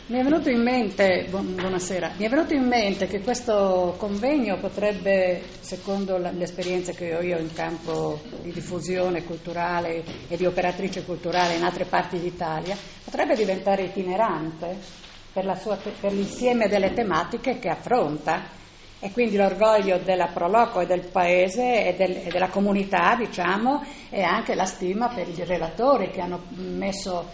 Mi è venuto in mente, buonasera, mi è venuto in mente che questo convegno potrebbe, secondo le esperienze che ho io in campo di diffusione culturale e di operatrice culturale in altre parti d'Italia, potrebbe diventare itinerante per l'insieme delle tematiche che affronta, e quindi l'orgoglio della Proloco e del paese e della comunità, diciamo, e anche la stima per i relatori che hanno messo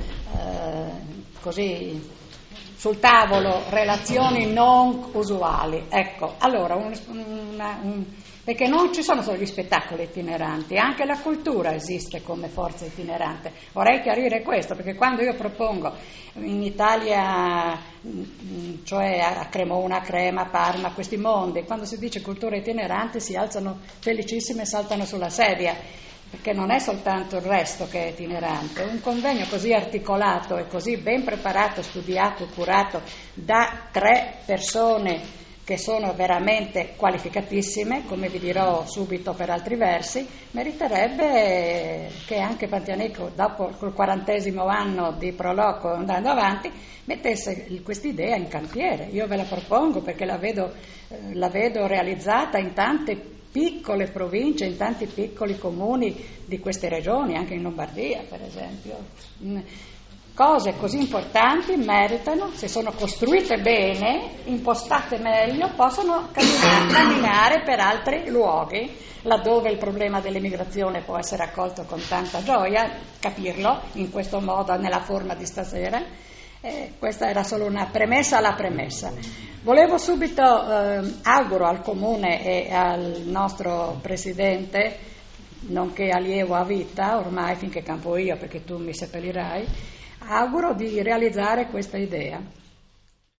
così sul tavolo relazioni non usuali. Ecco, allora, perché non ci sono solo gli spettacoli itineranti, anche la cultura esiste come forza itinerante. Vorrei chiarire questo, perché quando io propongo in Italia, cioè a Cremona, Crema, Parma, questi mondi, quando si dice cultura itinerante si alzano felicissime e saltano sulla sedia, perché non è soltanto il resto che è itinerante. Un convegno così articolato e così ben preparato, studiato, curato da 3 persone che sono veramente qualificatissime, come vi dirò subito per altri versi, meriterebbe che anche Pantianico, dopo il 40° anno di Proloco andando avanti, mettesse quest'idea in cantiere. Io ve la propongo perché la vedo realizzata in tante piccole province, in tanti piccoli comuni di queste regioni, anche in Lombardia per esempio. Cose così importanti meritano, se sono costruite bene, impostate meglio, possono camminare per altri luoghi, laddove il problema dell'emigrazione può essere accolto con tanta gioia, capirlo in questo modo, nella forma di stasera. Questa era solo una premessa alla premessa. Volevo subito, auguro al Comune e al nostro Presidente, nonché allievo a vita, ormai finché campo io, perché tu mi seppellirai, auguro di realizzare questa idea.